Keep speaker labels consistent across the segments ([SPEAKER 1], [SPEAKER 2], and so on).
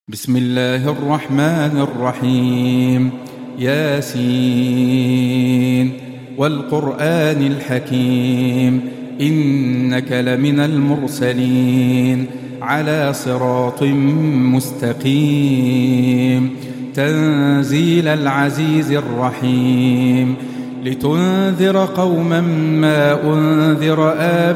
[SPEAKER 1] بسم الله الرحمن الرحيم. ياسين والقرآن الحكيم إنك لمن المرسلين على صراط مستقيم تنزيل العزيز الرحيم لتنذر قوما ما أنذر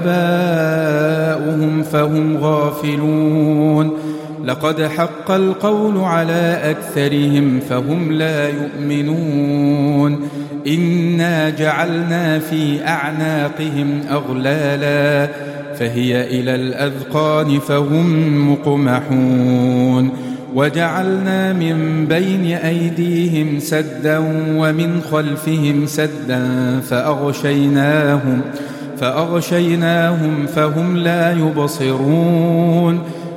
[SPEAKER 1] آباؤهم فهم غافلون لقد حق القول على أكثرهم فهم لا يؤمنون إنا جعلنا في أعناقهم أغلالا فهي إلى الأذقان فهم مقمحون وجعلنا من بين أيديهم سدا ومن خلفهم سدا فأغشيناهم فهم لا يبصرون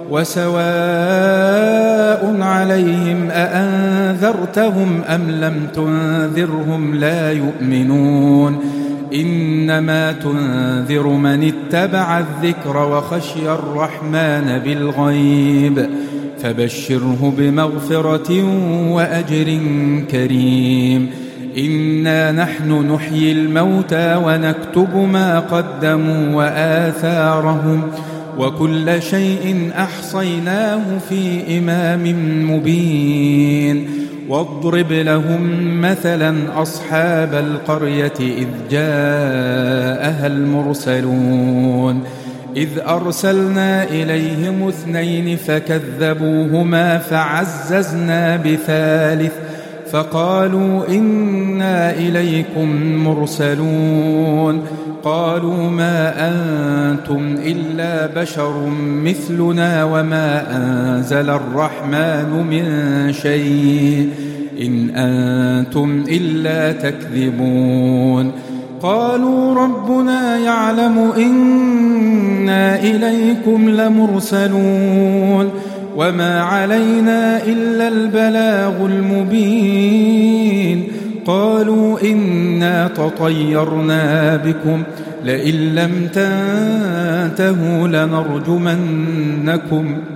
[SPEAKER 1] وسواء عليهم أأنذرتهم أم لم تنذرهم لا يؤمنون إنما تنذر من اتبع الذكر وخشي الرحمن بالغيب فبشره بمغفرة وأجر كريم إنا نحن نحيي الموتى ونكتب ما قدموا وآثارهم وكل شيء أحصيناه في إمام مبين واضرب لهم مثلا أصحاب القرية إذ جاءها المرسلون إذ أرسلنا إليهم 2 فكذبوهما فعززنا بثالث فقالوا إنا إليكم مرسلون قالوا ما أنتم إلا بشر مثلنا وما أنزل الرحمن من شيء إن أنتم إلا تكذبون قالوا ربنا يعلم إنا إليكم لمرسلون وما علينا إلا البلاغ المبين قالوا إنا تطيرنا بكم لئن لم تنتهوا لنرجمنكم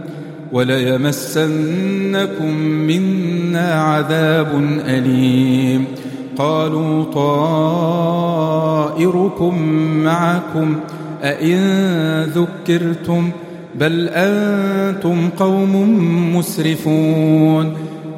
[SPEAKER 1] وليمسنكم منا عذاب أليم قالوا طائركم معكم أئن ذكرتم بل أنتم قوم مسرفون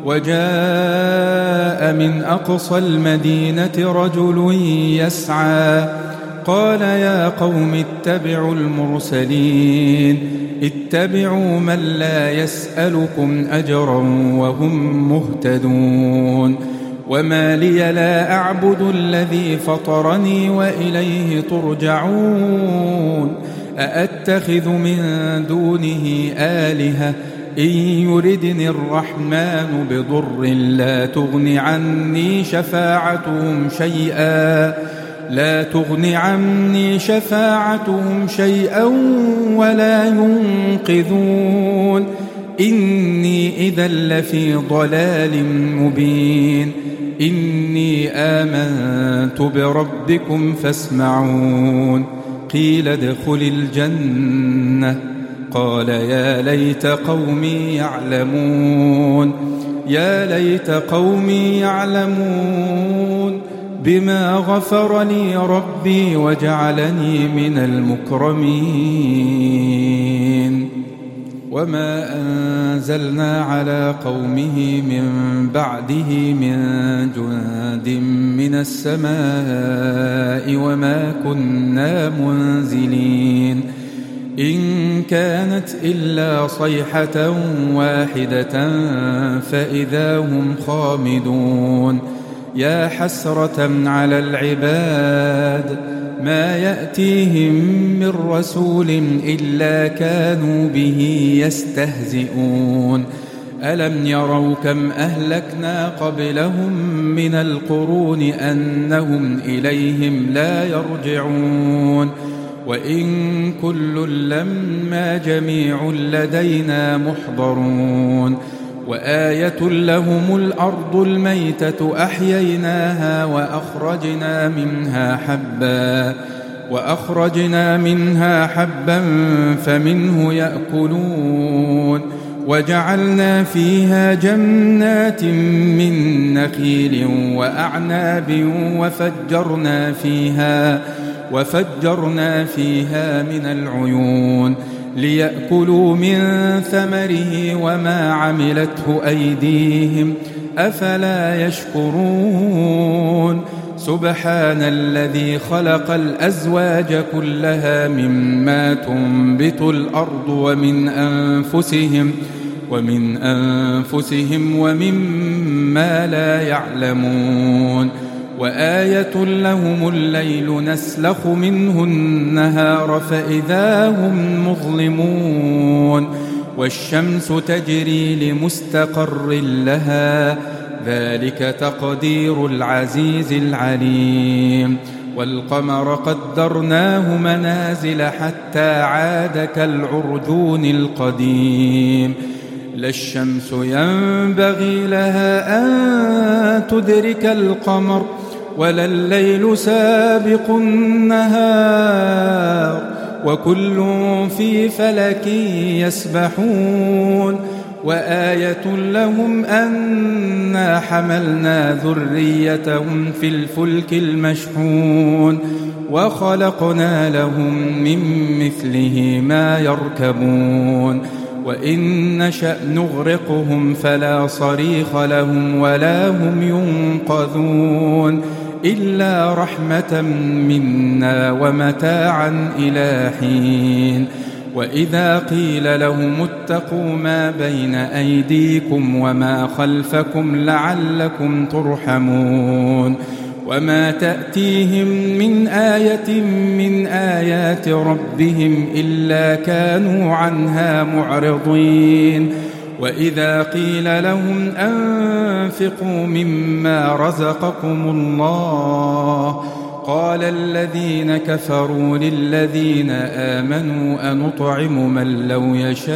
[SPEAKER 1] وجاء من أقصى المدينة رجل يسعى قال يا قوم اتبعوا المرسلين اتبعوا من لا يسألكم أجرا وهم مهتدون وما لي لا أعبد الذي فطرني وإليه ترجعون أأتخذ من دونه آلهة إن يردني الرحمن بضر لا تغن عني شفاعتهم شيئا ولا ينقذون إني إذا لفي ضلال مبين إني آمنت بربكم فاسمعون قيل ادخل الجنة قال يا ليت قومي يعلمون بما غفر لي ربي وجعلني من المكرمين وما أنزلنا على قومه من بعده من جند من السماء وما كنا منزلين إن كانت إلا صيحة واحدة فإذا هم خامدون يا حسرة على العباد ما يأتيهم من رسول إلا كانوا به يستهزئون ألم يروا كم أهلكنا قبلهم من القرون أنهم إليهم لا يرجعون وإن كل لما جميع لدينا محضرون وآية لهم الأرض الميتة أحييناها وأخرجنا منها حبا فمنه يأكلون وجعلنا فيها جنات من نخيل وأعناب وفجرنا فيها من العيون ليأكلوا من ثمره وما عملته أيديهم أفلا يشكرون سبحان الذي خلق الأزواج كلها مما تنبت الأرض ومن أنفسهم ومما لا يعلمون وآية لهم الليل نسلخ منه النهار فإذا هم مظلمون والشمس تجري لمستقر لها ذلك تقدير العزيز العليم والقمر قدرناه منازل حتى عاد كالعرجون القديم لا الشمس ينبغي لها أن تدرك القمر ولا الليل سابق النهار وكل في فلك يسبحون وآية لهم أنا حملنا ذريتهم في الفلك المشحون وخلقنا لهم من مثله ما يركبون وإن نشأ نغرقهم فلا صريخ لهم ولا هم ينقذون إلا رحمة منا ومتاعا إلى حين وإذا قيل لهم اتقوا ما بين أيديكم وما خلفكم لعلكم ترحمون وما تأتيهم من آية من آيات ربهم إلا كانوا عنها معرضين وإذا قيل لهم أنفقوا مما رزقكم الله قال الذين كفروا للذين آمنوا أنطعم من لو يشاء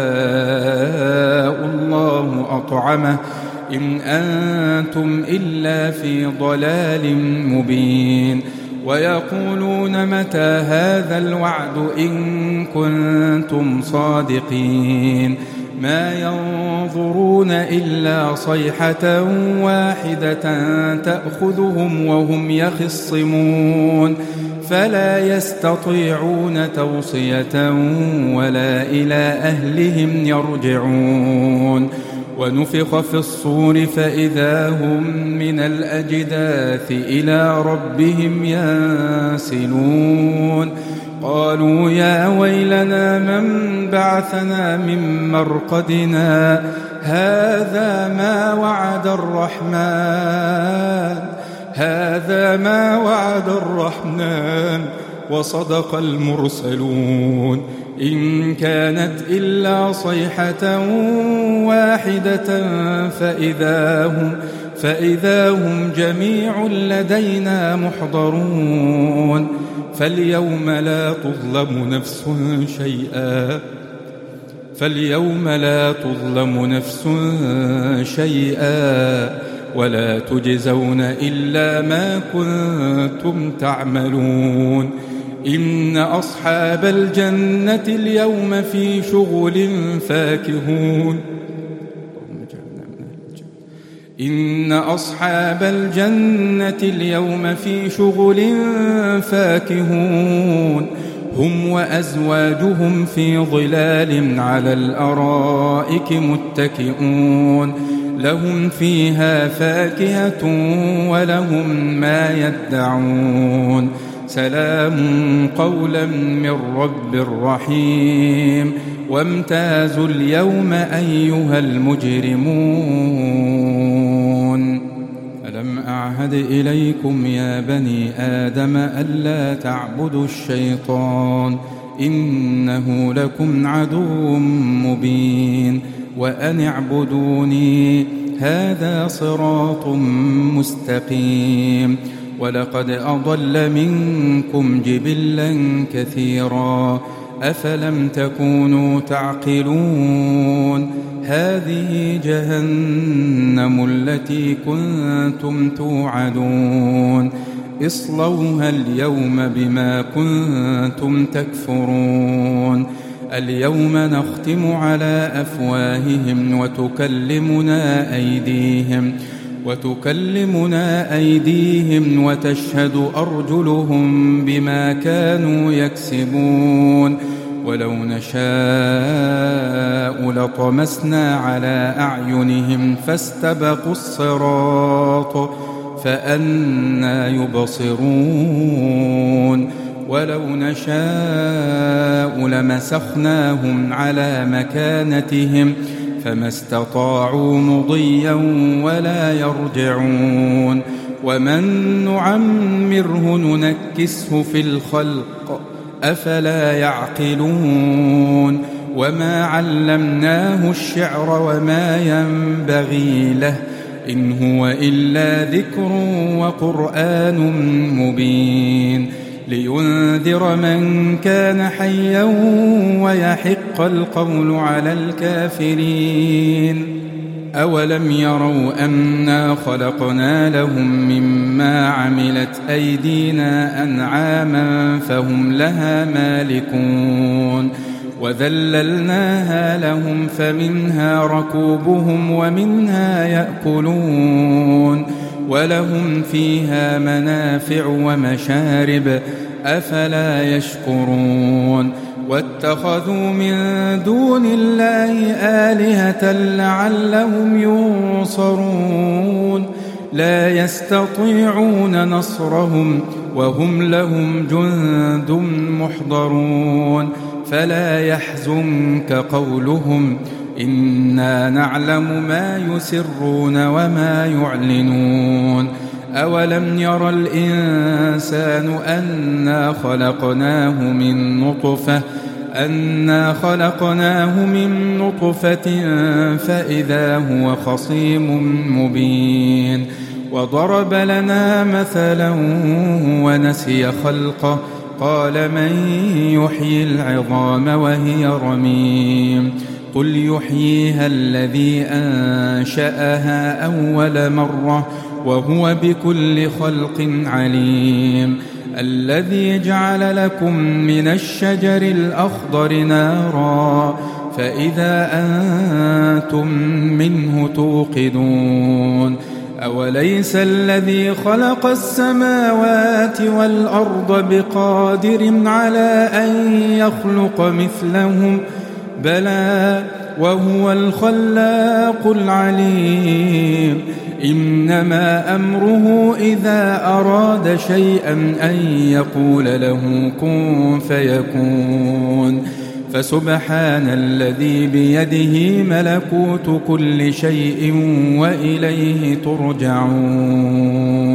[SPEAKER 1] الله أطعمه إن أنتم إلا في ضلال مبين ويقولون متى هذا الوعد إن كنتم صادقين ما ينظرون إلا صيحة واحدة تأخذهم وهم يخصمون فلا يستطيعون توصية ولا إلى أهلهم يرجعون ونفخ في الصور فإذا هم من الأجداث إلى ربهم ينسلون قالوا يا ويلنا من بعثنا من مرقدنا هذا ما وعد الرحمن وصدق المرسلون إن كانت إلا صيحة واحدة فإذا هم جميع لدينا محضرون فاليوم لا تظلم نفس شيئا ولا تجزون إلا ما كنتم تعملون إن أصحاب الجنة اليوم في شغل فاكهون إن أصحاب الجنة اليوم في شغل فاكهون هم وأزواجهم في ظلال على الأرائك متكئون لهم فيها فاكهة ولهم ما يدعون سلام قولا من رب رحيم وامتازوا اليوم أيها المجرمون ألم أعهد إليكم يا بني آدم ألا تعبدوا الشيطان إنه لكم عدو مبين وأن اعبدوني هذا صراط مستقيم ولقد أضل منكم جبلا كثيرا أفلم تكونوا تعقلون هذه جهنم التي كنتم توعدون اصلوها اليوم بما كنتم تكفرون اليوم نختم على أفواههم وتكلمنا أيديهم وتشهد أرجلهم بما كانوا يكسبون ولو نشاء لطمسنا على أعينهم فاستبقوا الصراط فأنى يبصرون ولو نشاء لمسخناهم على مكانتهم فما استطاعوا مضيا ولا يرجعون ومن نعمره ننكسه في الخلق أفلا يعقلون وما علمناه الشعر وما ينبغي له إن هو إلا ذكر وقرآن مبين لينذر من كان حيا ويحق القول على الكافرين أولم يروا أنا خلقنا لهم مما عملت أيدينا أنعاما فهم لها مالكون وذللناها لهم فمنها ركوبهم ومنها يأكلون ولهم فيها منافع ومشارب أفلا يشكرون واتخذوا من دون الله آلهة لعلهم ينصرون لا يستطيعون نصرهم وهم لهم جند محضرون فلا يحزنك قولهم إنا نعلم ما يسرون وما يعلنون أولم ير الإنسان أنا خلقناه من نطفة فإذا هو خصيم مبين وضرب لنا مثلا ونسي خلقه قال من يحيي العظام وهي رميم قل يحييها الذي أنشأها أول مرة وهو بكل خلق عليم الذي جعل لكم من الشجر الأخضر نارا فإذا أنتم منه توقدون أوليس الذي خلق السماوات والأرض بقادر على أن يخلق مثلهم بلى وهو الخلاق العليم إنما أمره إذا أراد شيئا أن يقول له كن فيكون فسبحان الذي بيده ملكوت كل شيء وإليه ترجعون